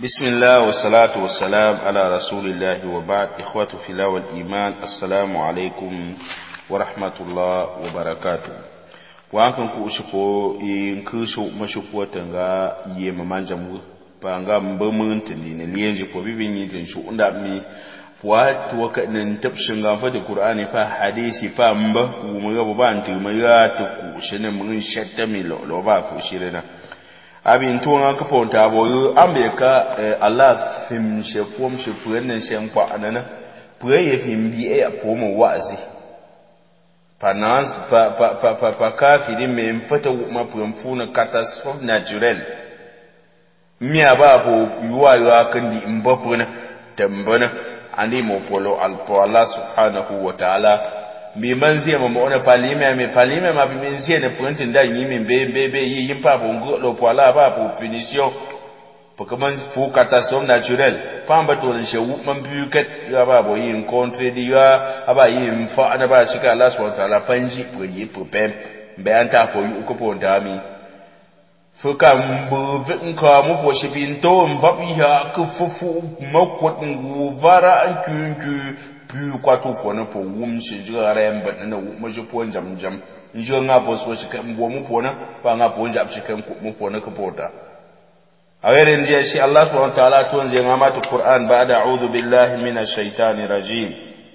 بسم الله والصلاة والسلام على رسول الله وبعد. إخوة في الله والإيمان، السلام عليكم ورحمة الله وبركاته. وأنكم كوشكو ينكشوا مشكوة تنغا يممانجمو بانغا مبمنتني نلينجي ببيبيني تنشو أندامي watu wakatapshinga fa da Qur'ani fa hadisi fa mba umuga bubantu mayatu kushene mun shatta mi lo ba ku shirena abin tuwa ka ponta boyo ambeka Allah fim shefom shefuren nan shen kwa anana puye fim bi e apomo wazi panas pa kafiri me mfata mapumfuna catastrophe naturelle mi ababo yuwa kandi mbapuna tambana ani mo polo alpo Allah subhanahu wa ta'ala mi manzie mo ona palime ma bi menzie ne pointe nda yimi mbebe yi yimpa bongo lo poala ba pour punition pour comment faut catastrophe naturelle pamba to le shewu man buket ya ba bo yi contre di ya aba yi mfa ana ba chika Allah subhanahu wa ta'ala panji pour yi pour pem mbe anta ko yu ko ponda mi fuka mbuve nka mufo shipinto mbapi ya kufufu makwat nguvara ankunku pu kwatu pona po wumshi jara mba na wumshi po njam njo nga po so shika mbo mufo na pa nga po njam shika mufo na kapota awere ndiye shi Allah subhanahu wa ta'ala tunze ngamatu Qur'an baada a'udhu billahi minash shaitani rajim.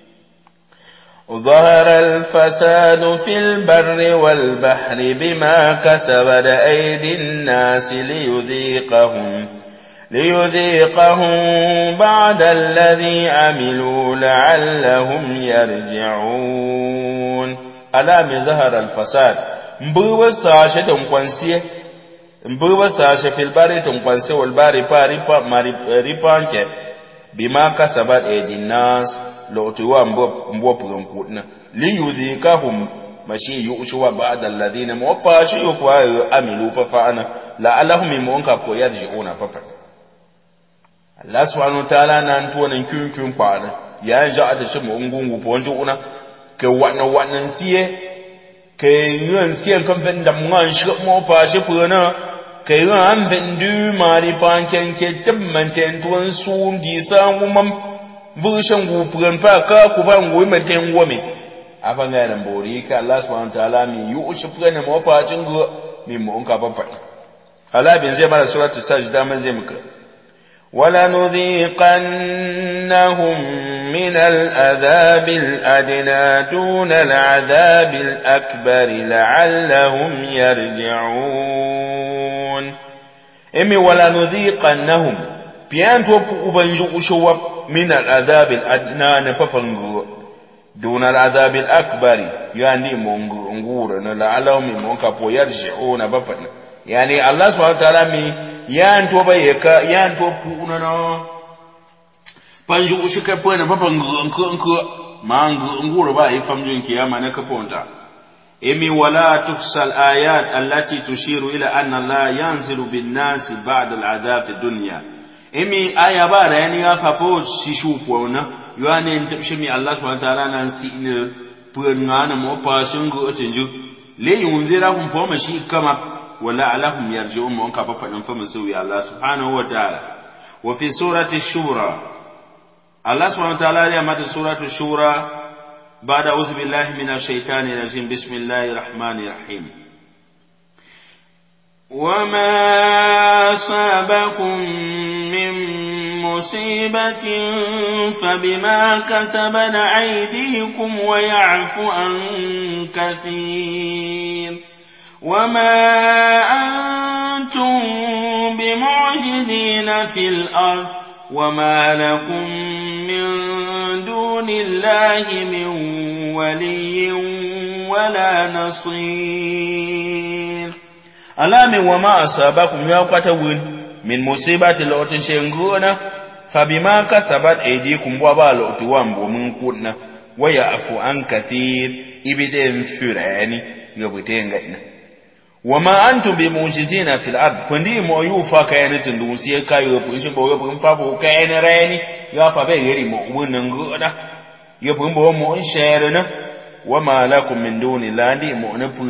ظهر الفساد في البر والبحر بما كسبت أيدي الناس ليذيقهم بعد الذي عملوا لعلهم يرجعون. ألام ظهر الفساد مبوى ساشة تنقنسية مبوى ساشة في البر تنقنسية والبار ريبانك بما كسبت أيدي الناس لوتوا مبوبنا ليذيقهم ماشي يؤشوا بعد الذين موفاشوا يفوا عملوا ففعنا لعلهم يمونك يرجعون ففعل. الله سبحانه وتعالى نانتو نكون قانا يا جاءت شمو ngungu ponjuna ke wannan siye ke yin siyan kan ben da mun shi mo fashi funa ke yin an ben du mari panken ke tabmanten tuwan su di samu mam bushan gufuran fa ka ku ban goyi manten gome afanga nan bori ka Allah subhanahu wataala mi yushi funa mo facin go mi mu onka fa Allah bin zai mara suratul sajda man zai muka wala nudhiqannahum min al'adhab al'adna duna al'adhab al'akbar la'allahum yarji'un. Emi wala nudhiqannahum pianto pu ubanju ushuwa min al'adhab al'adna na fafango duna al'adhab al'akbar yani mungu ngura na la'allahum munka po yarji'un bafana yani Allah subhanahu wa ta'ala mi yanto bayeka yanto puna no panju ushika pona baba nko mangu nguro ba ifamjun kiyama na kaponta emi wala tufsal ayat allati tushiru ila anna Allah yanzilu bin nasi ba'da al'adab fi dunya emi aya ba da yani ya fafo shishu pona yani ntapshimi Allah subhanahu wa ta'ala nan si ne puna na mo pashin go tinju le yunzira kum foma shi kama wala alahum yarji'un mun ka fafadin fa musuwi Allah subhanahu wa ta'ala. Wa fi surati shura Allah subhanahu wa ta'ala ya mata suratu shura ba'da a'udhu billahi minash shaitani rajim bismillahir rahmanir rahim. Wa ma asabakum min musibatin fabima kasabat aydikum wa ya'fu an kathir. وما أنتم بمعجزين في الأرض وما لكم من دون الله من ولي ولا نصير. ألا من وما أصابكم يوقتون من مصيبة لوتن شنغونا فبما كسبت أيديكم وبالوتوان ومن كنا ويعفو عن كثير إبدين فرعاني يبتين غينا wama antum bimu'jizina fil ard kundi mo yufa kayane tundun sai kayo punshin bo pun fa bo kayane rani ya fa be yeri mo wunin goda ya pun bo mo shere na wama lakum min duni landi mo na pun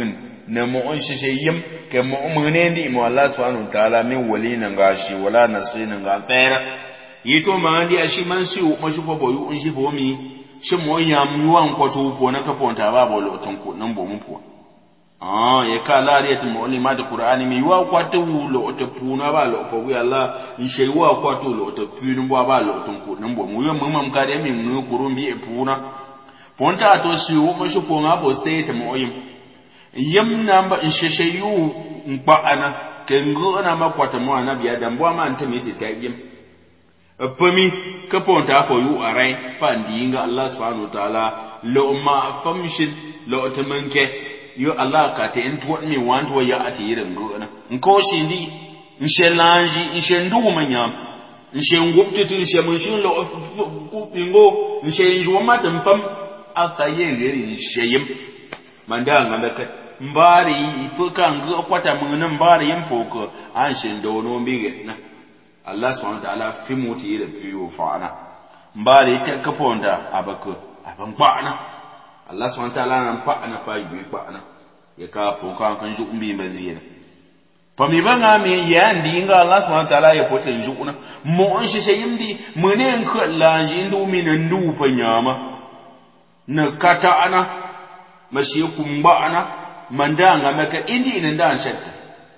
na mu on shi yim ke mu ne ndi mu Allah subhanahu wa ta'ala min wali nan gashi wala nasirin ga tsara yito ma ndi ashi man shi mu shi boyu un shi bomi shi mu yam yuwan kwato ko na kafonta ba bolo ton ko nan bo mu po ya ka lariyat mu'lima da qur'ani mi wa kwatu lo to puna ba lo ko ya Allah in shi wa kwatu lo to punu ba lo ton ko nan bo mu yo mu mam ka de mi mu kurumbi e puna ponta to shi wo mu shi ko nga bo sai ta mu'yim yam namba in shi yu mpa ana kengo na makwata mu anabi adam bo ma anta mi ta yim pami ka ponta ko yu arai pa ndinga Allah subhanahu wa ta'ala lo ma famshin lo to manke yo Allah ka te entuwa mi wantu ya ati irin gona nko shi ndi nshelanji nshendu manyam nshengupti tu nshemunshin lo kupingo nshenjwa mata mfam atayengeri nsheyim mandanga mbaka mbari ifuka ngo kwata mungana mbari yempoko anshendo no mbige na Allah subhanahu wa ta'ala fimuti irin fiyo fa'ana mbari ta kaponda abako abankwana Allah subhanahu wa ta'ala nan fa ana fa yi fa ana ya ka po kan ju umbi mazina fa mi banga mi ya ndinga Allah subhanahu wa ta'ala ya pote ju una mo on shi shayimdi munen ko lanji ndu mi nan ndu fa nyama na kata ana mashi kumba ana mandanga maka indi ina ndan shatta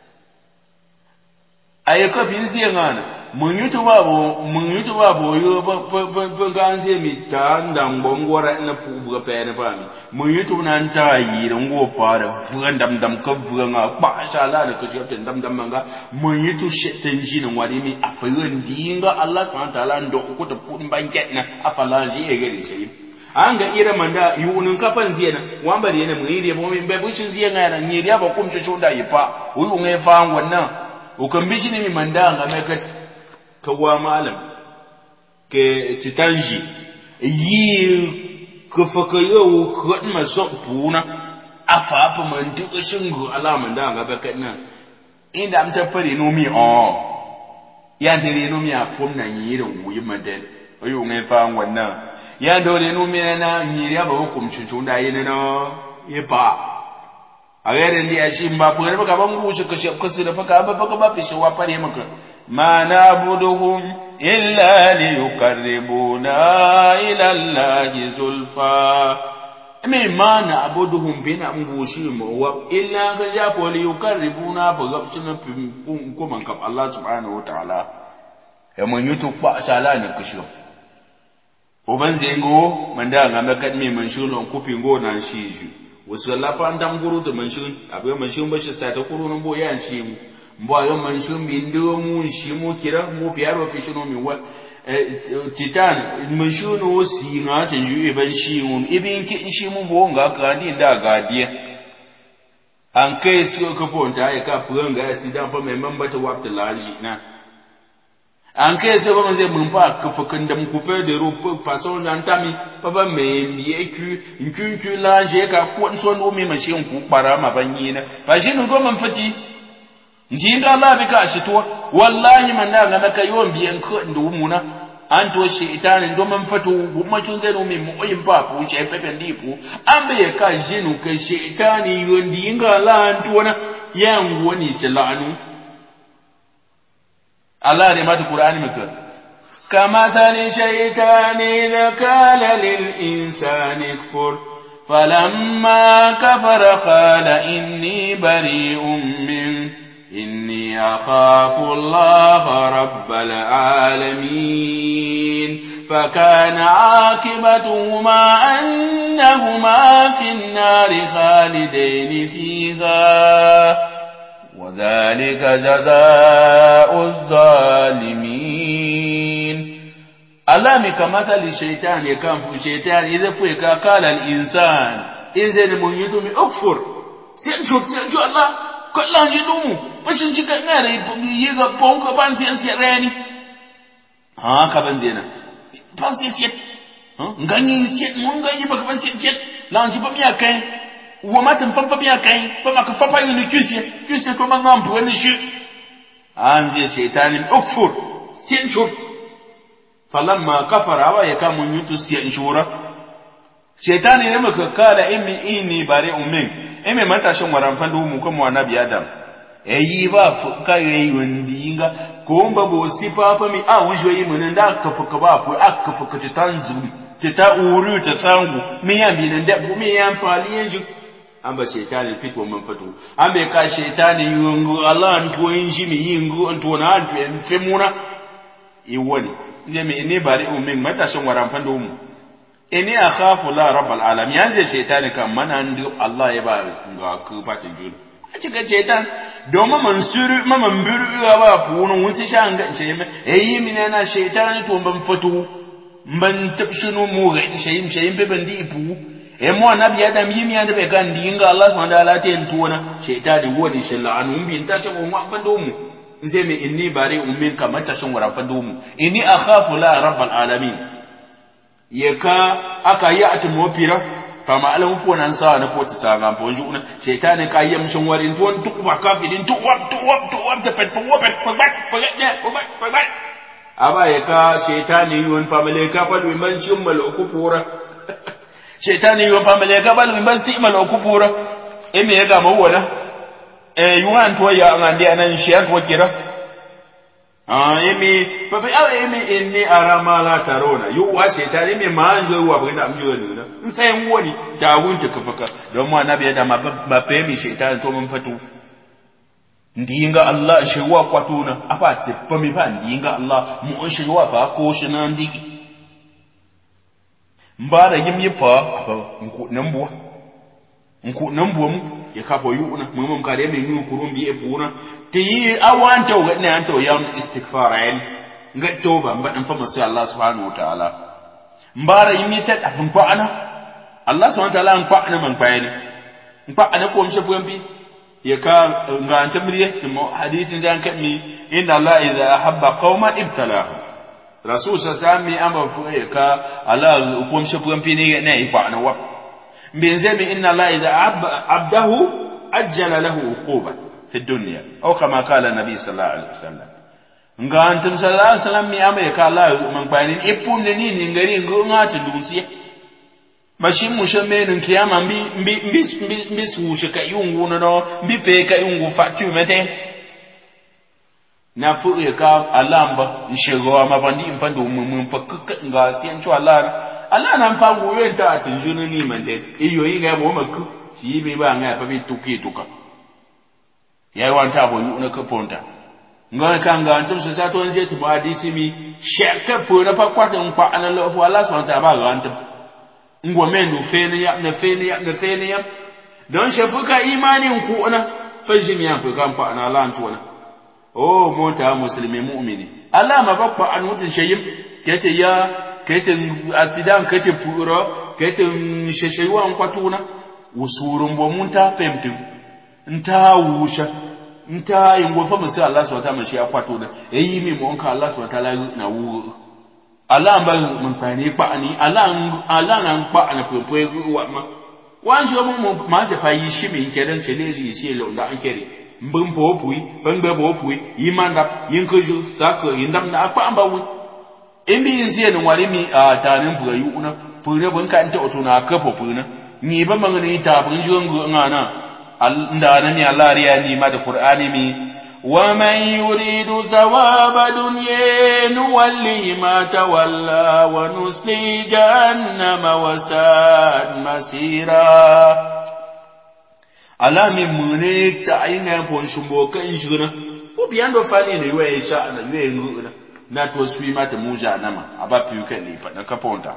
ayaka binzi ngana mun yutu babo yo fa ganze mi ta ndam bongora na fu ga pene ba mi mun yutu nan ta yi dan go fara fugan dam ka fugan ba sha Allah da kashi ta dam manga mun yutu shetan jinin wadi mi afayin dinga Allah subhanahu wa ta'ala ndo ku ta kudin banket na afalaji e gari shi an ga ira manda yunun kafan ziya na wamba da yana mun yi bo min be bushin ziya ngana nyiriya ba kumce shunda yifa uyu ngai fa wannan ukan bishi ne mi manda ngame kawa malam ke titanji yi kafakayo ko maso puna afa man duka shingo alaman da ga bakan inda am ta fare no mi ya dare no mi a pomna yirin wuyi madan oyo ngai fa wannan ya dole no mi na yiri ba hukum cucu da yi no ye ba a garin da shi ba fure ba ban gushi kashe kasu da faka ba fi shi wa fare maka ما نعبدهم إلا ليقربونا إلى الله زلفى ما نعبدهم بنا مبوشيم إلا كجاب ليقربونا فغبشنا كمان كب الله سبحانه وتعالى يمن يتوقع شالان كشو وبنزينغو من دا غمكت مي منشون كوبينغو نانشيجو وسلا فاندام غورو de manshun abe manshun bashi sa ta kuru nan bo yan shi mbo ayo manshun bi ndo mu shi mu kira mu biyaro fishino mi wa titan manshun o si na ta ju ban shi mu ibin ki shi mu bo nga ka di da ga dia an kai su ko ponta ya ka furan ga si dan fa mai mambata wapta laji na an kai su ba zai mun fa ka fukan da mu pe de ro façon jantami pa ba me biye ku laje ka ko so no mi mashin ku para ma banyi na fa shi no go man fati njinga Allah bika ashitwa wallahi man da ga maka yon biyan ko ndu muna an to shaytan ndo man fatu kuma tun zai no mi mu oyin pa fu che pepe ndipu ambe ka jinu ka shaytan yon dinga Allah antona yango ni shalanu Allah ne mata Qur'ani maka kama thani shaytani qala lil insani kfur falamma kafara qala inni bari'un min إني أخاف الله رب العالمين فكان عاقبتهما أنهما في النار خالدين فيها وذلك جزاء الظالمين الله كمثل الشيطان يكون في الشيطان إذا فيك قال الإنسان إذا من يدوم أكفر سينشو الله kallan ji dumu fashin cika ina da yi ga ponko ban sai rani ha ka ban zena ban sai ganyi sai mun ganyi baka ban sai lan ji ba miya kai wa matan fa miya kai fa maka fa fa ni kusi ko man nan buwan shi an zai shaytanin ukfur sin shur falamma kafara wa yakamun yutu sai shura Shaitani ne maka kala inni bare ummin eme matashin waran fandu mu kuma nabi Adam eyi ba fuka yayi wandinga ko mba bo sifafa mi a wujo yi mun da ka fuka ba fu aka fuka ta tanzuri ta uru ta sangu mi yambi nan da mi yan fali yanju amba shaitani fitwa man fatu ambe ka shaitani yungu Allah nto yinji mi yingu nto na antu en femuna iwoni nje mi ne bare ummin matashin waran fandu mu inni akhafu la rabbal alamin yanzu shaitani kan mana ndu Allah ya ba ga ku fatin juna a cika shaitan domin mansuru mamamburu ba funu wunsi shanga shayme mina na shaitani to ban fatu ban tabshinu mu ga shayim be bandi ipu mo nabi adam yimi anda be kan dinga Allah subhanahu wa ta'ala ten tuwana shaitani wodi shalla anu bi ta ce mu bando mu nze me inni bari ummin kamar ta shin wara bando mu inni akhafu la rabbal alamin yeka aka yi atmopira kama alan ko nan sa na poti sa ga ponju una shaytan ka yi mshin warin ton tukwa kafidin tuwab ta pet pat aba yeka shaytan yi won famale ka falu man shin malaku pura shaytan yi won famale ka falu man si malaku pura me ya ga mawona yuwan to ya ngandi anan shi an to kira inni arama la tarona yu wa shetani me manjo wa bunda mjo nuna sai woni da hunta kafaka don mu annabi da ma pemi shetani to mun fatu ndinga Allah shi wa kwatuna afa te pami fa ndinga Allah mu shi wa fa ko shi nan di mbara yimyi pa afa nku nambuwa mu ya kafa yuna mun kare mai nuna kurumbi e puna ti awanta wa ne anto yam istighfarain ga toba mbadan fa masu Allah subhanahu wa ta'ala mbara yimi ta dafin ko ana Allah subhanahu wa ta'ala an kwa ana man bayani kwa ana ko mshe buambi ya ka ga antamriye mu hadisin da an kami inna Allah idha ahabba qauman ibtalahu rasul sallallahu amma fu ya ka Allah ko mshe buambi ne kwa ana wa بنزم إن الله إذا عبده أجل له عقوبة في الدنيا أو كما قال النبي صلى الله عليه وسلم نغانتم صلى الله عليه وسلم مي أمي كالله من باين إبون نين نغري نغات دوسيا ماشي مشمن كياما مبي سوشك يونغو نو مبي بيك يونغو فاتو متين na fu ka alamba nshego mabandi mfando mumpakka nga siancho Allah na mfangu wenta atinjunu ni mande iyo yiga bo makku shi be ba nga pa bi tuki tuka yayi wanta bo yuna ka ponta ngana kanga antum so sato nje to hadisi mi sheka po na pa kwata nkwa analo fo Allah subhanahu wa ta'ala ga antum ngomenu fene ya don shefuka imanin ku ona fajimi ya fu kan fa ana lan tuwana oh mota muslimi mu'mini Allah ma bakwa an mutun shayim kete ya kete asidan kete puro kete sheshewa kwatuna usurun bo munta pemtim nta wusha nta yingo fa musu Allah subhanahu wa ta'ala shi akwatuna eyi mi mo nka Allah subhanahu wa ta'ala na wu Allah mba mun fani pa ani Allah nan pa ana pepe wa ma wanjo mo ma je fa yi shi mi kedan cheleji shi lo da an kere mbin po pui bangbe bo pui yimanda yinkoju sako yindam na akpa amba wi imbi inzie no wari mi tanin buga yuna pune bon kan te otuna kapo puna ni ba mangani ta bun jongo ngana nda na mi Allah riya ni ma da Qur'ani mi wa man yuridu thawaba dunya nuwalli ma tawalla wa nusli jahannama wa sa'at masira alami mune ta aina pon shumbo kan juna o biando fali ne we sha na we nguna na to sui mata muja nama aba piu kan ni fa na kaponta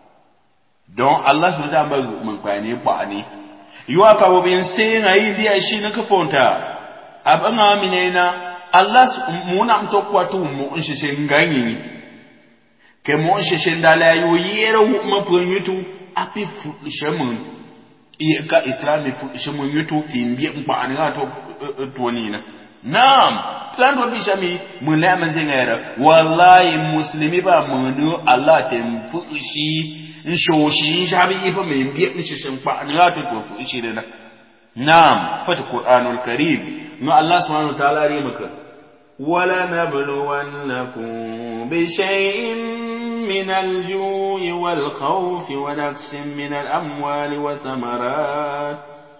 don Allah su ta ba mun kwani ba ni yuwa pa bo bin sai ngai dia shi na kaponta aba ngamine na Allah muna mtokwa tu mu nshishe nganyi ke mu nshishe ndala yo yero mu pon yutu api fu shemun ka islami shimun yuto timbiye mpa anga to ni na naam plan do bishami mun la man zengera wallahi muslimi ba munu Allah temfu shi nshoshi shabi ifa mai biye nishin mpa anga to fu shi na naam fata qur'anul karim no Allah subhanahu wa ta'ala ri maka ولنبلونكم بشيء من الجوع والخوف ونقص من الأموال والثمرات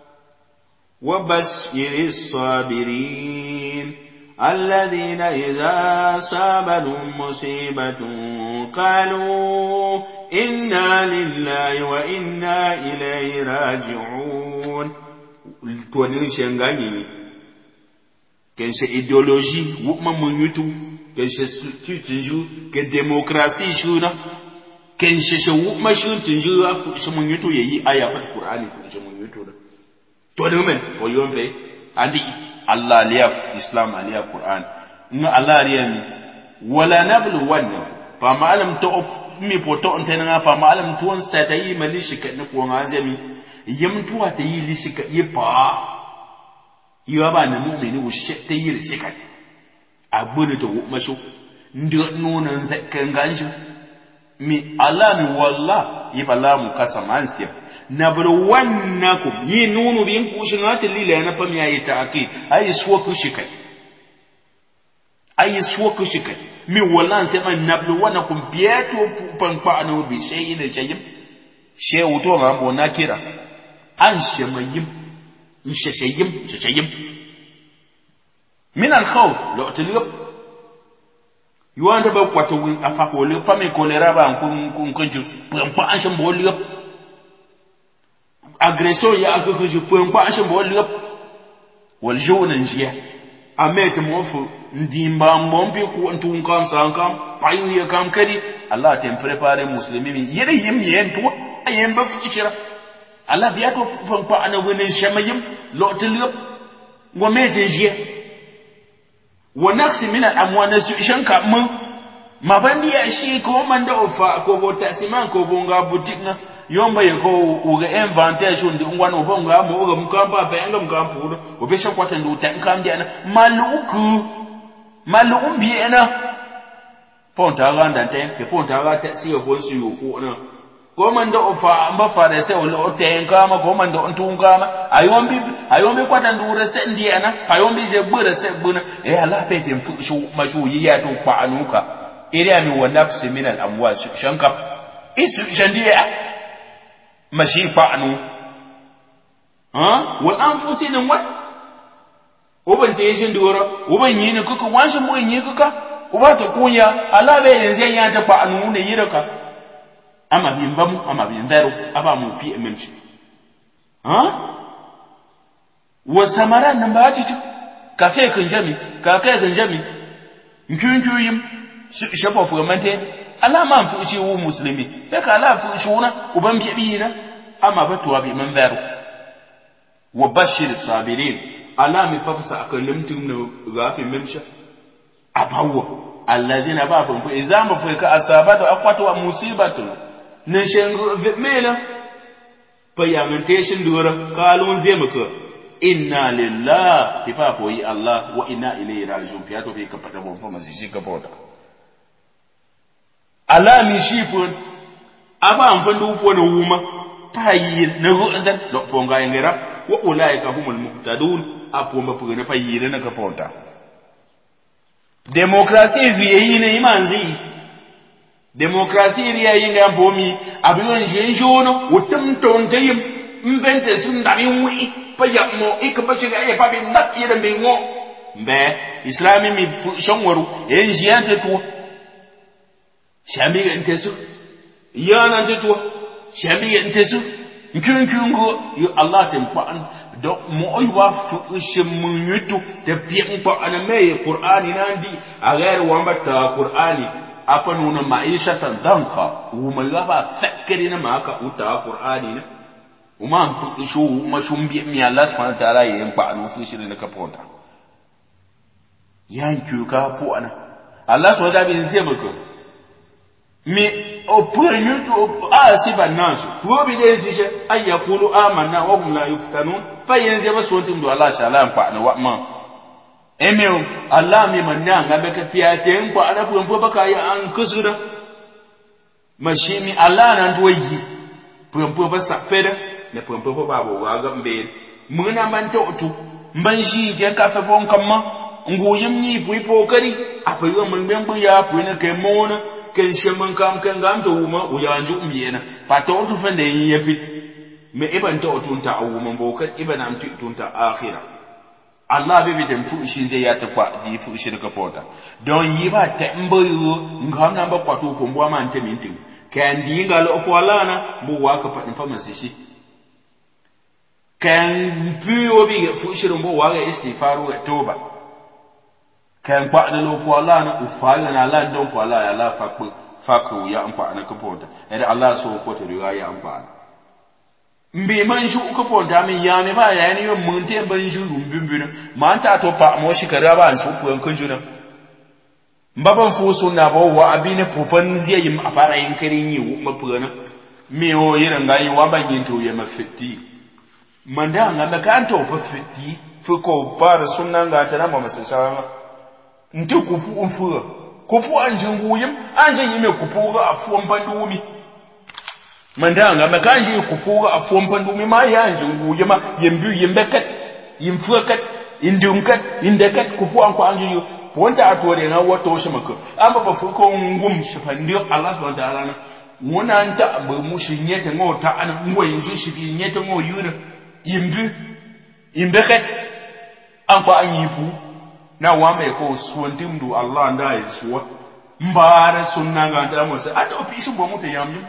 وبشر الصابرين الذين إذا أصابتهم مصيبة قالوا إنا لله وإنا إليه راجعون. Kenche idéologie wukma munyutu kenche tutunju ke demokrasi shuna kenche she wukma shun tunju afu she munyutu yeyi aya pat Qur'ani tunju munyutu da to de men o yombe andi Allah liya Islam aliya Qur'an nga Allah liya mi wala nablu wanna fa ma'alam to mi poto ontena nga fa ma'alam tuon satayi malishi kan ko nga jami yimtuwa ta yi lishika yipa yaba na mu'mini wushe ta yi rishika agbonu to masho ndo nunan zakkan ganshi mi Allah mi wallah yifa la mu kasamansiya nabru wannakum yi nunu bin kushin hatilila na fami yayi ta'aqid ayi suwa kushikai mi wallan sai man nabru wannakum biyato panpa anu bi shay'in shay'in shehu to ma mo nakira an shemayim shashayim min al-khawf lo tiliyop yuanda ba kwato win afako le pame kolera ba kun kunju pampa an shambo liyop agression ya akukuju pampa an shambo liyop wal jawnan jiya amet mofu ndimba mbombi ku ntun kam sankam payu ya kam kadi Allah tem prepare muslimin yere yim yentu ayem ba fikira Allah biya to pampa ana winin shamayim lo tiliyop ngomete jiya wa naqsi min al-amwal shanka mun mabandi ya shi ko man da ofa ko bo tasiman ko bonga butikna yomba yeko uga inventage ndi ngwana obonga mo uga mukamba pa yanga mukampudo obesha kwata ndi utankambi ana malumbi ana ponta ganda ke ponta ga tasiyo bonsu yuko na ko man da ofa amba fare se o tenka ma ko man da ontunga ma ayombi kwata ndure se ndi ana ayombi je gbure se gbuna Allah pete mfu mashu yiya to kwa anuka iriya mi wa nafsi min al-amwal shanka isu shandiya mashi fa anu wal anfusin wat uban te shin dora uban yi ne kuka washin mu yi kuka uba ta kunya Allah bai yanzu ya ta fa anu ne yiraka ama bimbamu ama bimvero aba mu pi ememshi wa samara namba atitu kafe kunjami kaka kunjami nkyunkuyim shafa fugamante alama mfu shi wu muslimi beka ala fu shuna uban biyina ama batuwa bi manzaru wa bashir sabirin alami fafsa akalimtum no gafi memsha abawa alladhina babun fa izama fa ka asabatu aqwatu wa musibatu nishengo mena payangantation dura kalun zemaka inna lillahi tifafo yi Allah wa inna ilayhi raji'un fiyato bi ka fada bon fa mazishi ka boda alami shifun aba amfan du fo na wuma payi na ru'an do ponga ngera wa ulaika humul muhtadun apo mafuga na payi na ka ponta demokrasi ziyi ne imanzi demokrasi riya yinga bomi abiyon jenjono wutum tongayim mbente sundami wi payamo ikabashiga ya pabi ndak yida mbingo mbe islami mi shongwaru enjiyante to shambi entesu yana ntetu shambi entesu nkyunkyungo yo Allah tempa do mo oywa fu shemunyutu te piempa aname Qur'ani nandi agar wambata Qur'ani apa nuna maisha tandanka umagaba fakirina maka uta Qur'ani ne uma mpu shu uma shumbi mi Allah subhanahu wa ta'ala yin pa anu fu shirin ka ponta yanku ka pu ana Allah subhanahu wa ta'ala bin zemako mi opurnyutu asiba nasu providence je ayakulu amanna wa hum la yuftanun fa yenze basonti ndo Allah shala pa na wa ma emeo Allah mi manna ngabe ka fiate nko alafu mpo baka ya an kusura mashimi Allah nan toyi mpo basa peda ne mpo babo wa gambe muna man to mban shi ke ka fa bon kamma nguyim ni pui pokari apa yo mun ben bu ya pui na ke mona ken sheman kam kan gam to wuma u ya nju mbiena pa to to fende yepi me iban to tunta awuma bokat iban am tunta akhira Allah be dem fu shin zai ya ta kwa di fu shi ka pota don yi ba ta mbayo ngam na ba kwato ko mbwa man te mintin kan di ngalo ko alana bu wa ka fadin fa masishi kan piyo bi fu shi rumbo wa ga istighfaru ga toba kan kwa da lo ko alana ufala na Allah don ko Allah ya la fa ku ya amfana ka pota da Allah so ko ta riwa ya amfana mbe man shu ka ponta min ya me ba ya ni mun te ban shu rumbimbina man ta to pa mo shi kara ba an shu ku yankan juna mbaban fu sunna ba wa abine pupan zai yi a fara yin karin yi mafuna me o yiran ga yi wa ban yin to ya mafiti man da nga ka an to fa fiti fu ko fara sunna ga ta na ma masasama nti ku fu an jinguyim an jin yi me ku fu ga afuwan bandumi manda nga makanji kupuga afom pandumi ma yanje nguye ma yembu yembekat yimfukat indunkat indekat kupu anko anju ponta atore na wato shi maka amma ba fuko ngum shifandio Allah subhanahu wa ta'ala muna anta ba mushin yete ngota an ngoyin shi bi yete ngoyuna yembu imbekat anko anyifu na wa mai ko suwantimdu Allah nda yisuwa mbara sunna ga da mo sai ata ofishi bo muta yamyu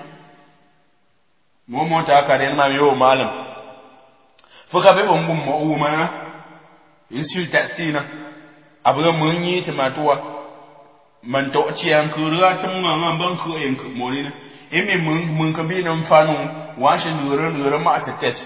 momo ta kare ma yo malam fuka be bon mo uma insulta sina abuga mun yi tamatuwa man to ci an kura tun ma ban ko en ko molina emi mun kan bi nan fanu washin dure ma ta test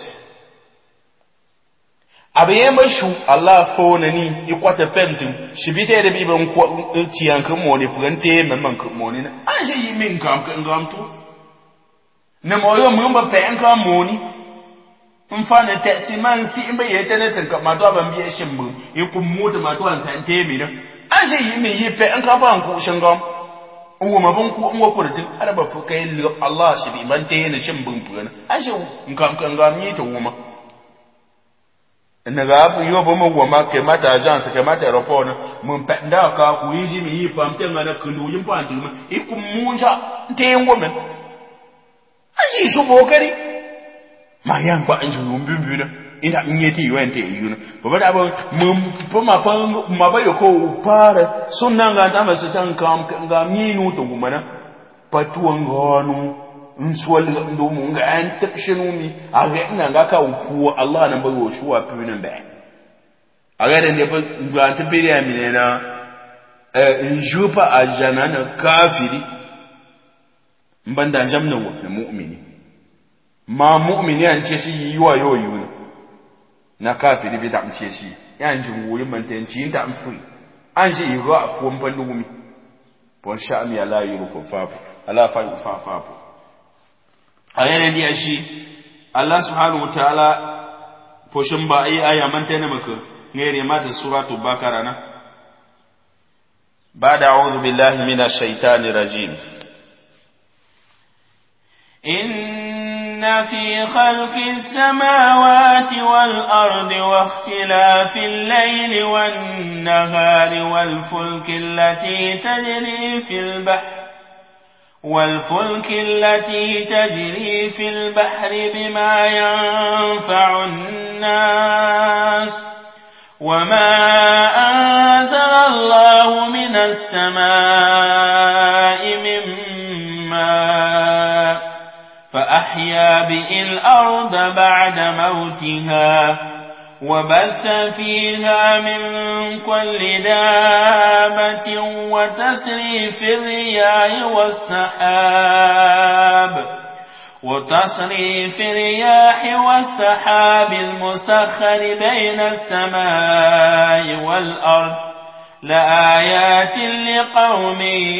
abiye mashu Allah fo na ni ikwata pentin shibite da bi ban ko ci an kan moli fugante man ko molina an shi yi min kam kan to na moyo mun ba fa an ka moni in fa na tesi man si in bai yata na tanka ma to ban biye shin mun in kun mota ma to an san te mi na an shi yi mi yi fa an ka ba an ku shin gam uwo ma ban ku in wa kurtin ara ba fu kai Allah shi bi ban te na shin bun funa an shi in kam kan gam yi ta wuma na ga abu yo ba mu wama ke mata agence ke mata aeroport mun pa nda ka ku yi ji mi yi pam te ngana kundu yin pa ndima ikun munja te ngomen aji su bokari ma yan ba an juru bimbina ina nyeti yuente yuna baba da ba mun fa ma fa ma ba yoko para sunna ga da masu san kam ga minu to gumana patuwan gonu in suwal ndo mun ga an takshinu mi aga ina ga ka uku Allah nan ba yo shuwa pinin ba aga da ne ba ga ta biya mi ne na in jupa ajana na kafiri mbanda jamna wa mu'mini ma mu'mini an ce shi yiwa yoyu na kafiri bi da an ce shi yan jin woyi mantanci ta amfuri an shi yi ga afuwan fallumi bon sha'ami ala yurukum fafu ala fa fafu ayana dia shi Allah subhanahu wa ta'ala poshin ba ai aya mantana maka ngere mata suratul bakara na ba'da a'udhu billahi minash shaitani rajim إن في خلق السماوات والأرض واختلاف الليل والنهار والفلك التي تجري في البحر بما ينفع الناس وما أنزل الله من السماء من ماء فأحيا به الأرض بعد موتها وبث فيها من كل دابة وتصريف الرياح والسحاب المسخر بين السماء والأرض لآيات لقوم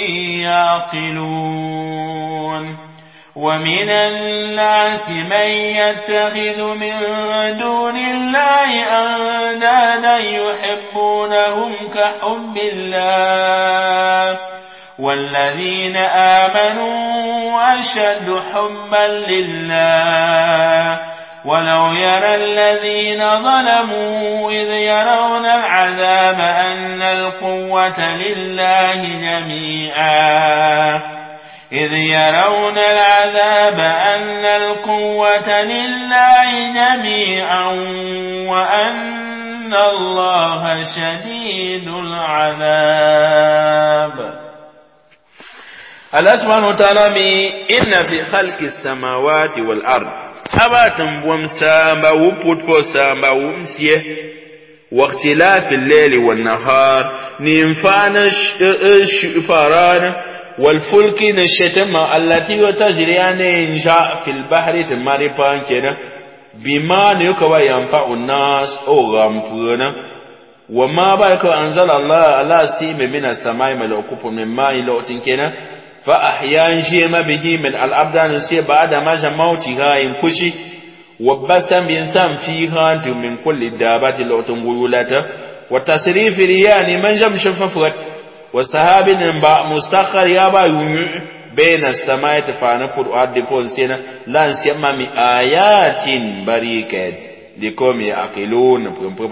يعقلون ومن الناس من يتخذ من دون الله أندادا يحبونهم كحب الله والذين آمنوا أشد حبا لله ولو يرى الذين ظلموا إذ يرون العذاب أن القوة لله جميعا إذ يرون العذاب أن القوة لله جميعا وأن الله شديد العذاب. الله سبحانه وتعالى إن في خلق السماوات والأرض أباتم بومسامبا وبوتبو سامبا ومسيه واختلاف الليل والنهار ننفعنا الشفاران والفلك نشتما التي تجريان إنشاء في البحر تماربان كنا بما نيكوا ينفع الناس أو غامفونا وما بايكو أنزل الله على سيم من السماء ملوكوب من ماء لوتين كنا فأحيان شيما به من الأبدان سي بعد ما جموتها ينكشي وبسا بإنسان فيها من كل دابات لوتن غيولتا وتصريف ريان من جم شففت وسحاب انباء مسخر يابا بين السماء تفانفر وعدفون سينا لان سيما من آيات بريكات لكم يأكلون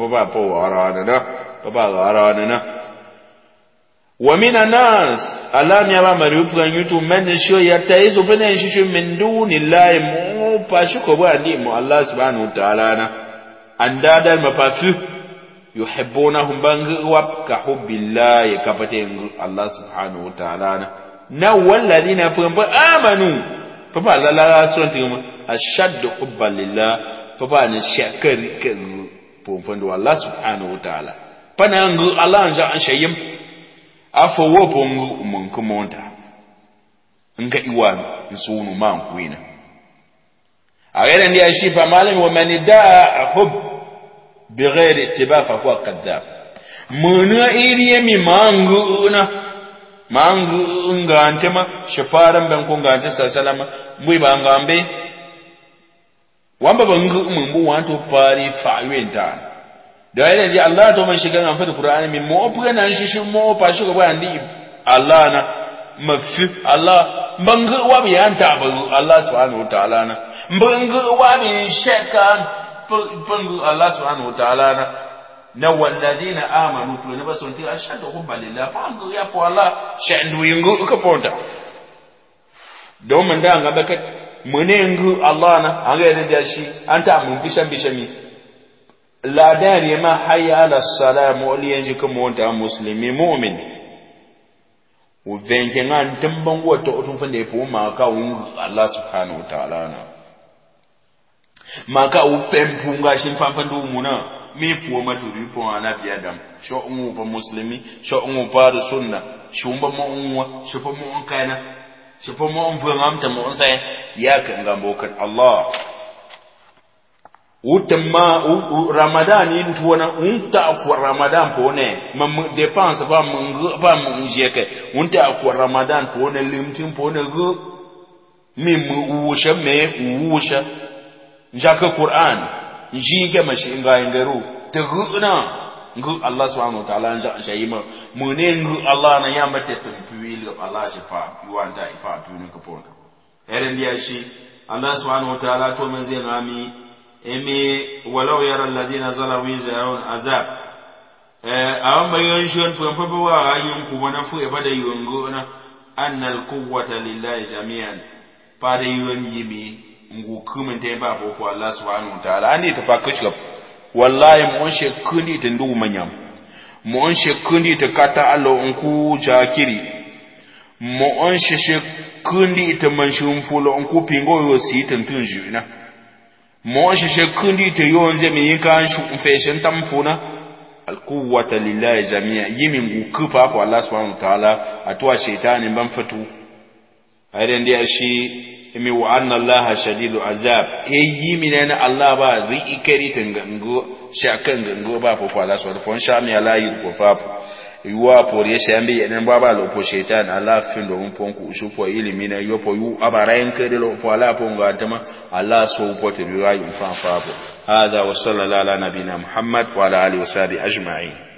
ومن الناس ألام يابا مريوبا يتو من شو يتعيز بنا شو من دون الله مو باشكو بأني مو الله سبحانه وتعالى أندادا المفافو يحبونهم بانغواب كحب الله كفتين الله سبحانه وتعالى نو الذين آمنوا فبا لا لا سنتهم أشد حبا لله فبا نشكر بومفندو الله سبحانه وتعالى فنانغو الله نجا أنشيم أفو بونغو منكمونتا نغا إيوان نسونو مانكوينا أغير أن يشيف مالهم ومن ادعى حب بغير اتباع فهو كذاب منا إيريمي مانغونا mangu ngantema shafaran ban ko ngante salama mui ba ngambe wamba bangu mumbu wanto pari fa'wenta da yana ji Allah to man shiga an fada Qur'ani min mo opga nan shi mo pa shi ba andi Allah na mafi Allah bangu wa bi anta ba Allah subhanahu wa ta'ala na bangu wa bi shaka bangu Allah subhanahu wa ta'ala na walladhina amanu to ne baso nti ashadu hubba lillah pangu ya po Allah shandu yingu ka ponta do man da nga bakat munengu Allah na anga yadda shi anta mun bishami la dari ma hayya ala salam wali yanji kuma wanda muslimi mu'min u venke ngan tamban wata otun fa ne po ma ka Allah subhanahu wa ta'ala na ma ka u pempunga shin fanfandu muna mi puo maturi po ana biadam sho ungu pa muslimi sho ungu pa sunna shumba mo unwa shupa mo kana shupa mo mvungamta mo sai ya kan gambo kan Allah utamma ramadan yin tuwana unta akwa ramadan po ne mam dépense ba mu njeke unta akwa ramadan po ne limtin po ne gu mi mu usha me usha njaka Qur'an njige mashi ngayengeru teguna ngu Allah subhanahu wa ta'ala nja shayima mune ngu Allah na yamba tetumpiwili Allah shifa yuanda ifa tuni kupona erendia shi Allah subhanahu wa ta'ala to manzi ngami emi walau yara alladhina zalamu yarawun azab awamba yonshon pampa wa ayun kubona fu e bada yongo na annal quwwata lillahi jami'an pada yon yimi ngu kumin te ba bo Allah subhanahu wa ta'ala ani ta fakashab wallahi mu she kundi ta ndu manyam mu she kundi ta kata allo nku jakiri mu she kundi ta manshum fulo nku pingo yo si tantun na mu she kundi ta yonze mi yinka shu fashion tamfuna alquwwata lillahi jami'a yimi ngu kufa ko Allah subhanahu wa ta'ala atwa shaytani ban fatu ayren dia shi imi wa anna Allah shadidu azab eyi minana Allah ba ri ikari tangango shakan gango ba fo Allah so fon shami ala yi ko fa yuwa por ye shambi enen ba lo po shaitan Allah findo mun ponku ushupo ilimi na yopo yu abara enkere lo po ala po ngatama Allah so po te yu fa fa hada wa sallallahu ala nabina Muhammad wa ala alihi wa sahbihi ajma'in.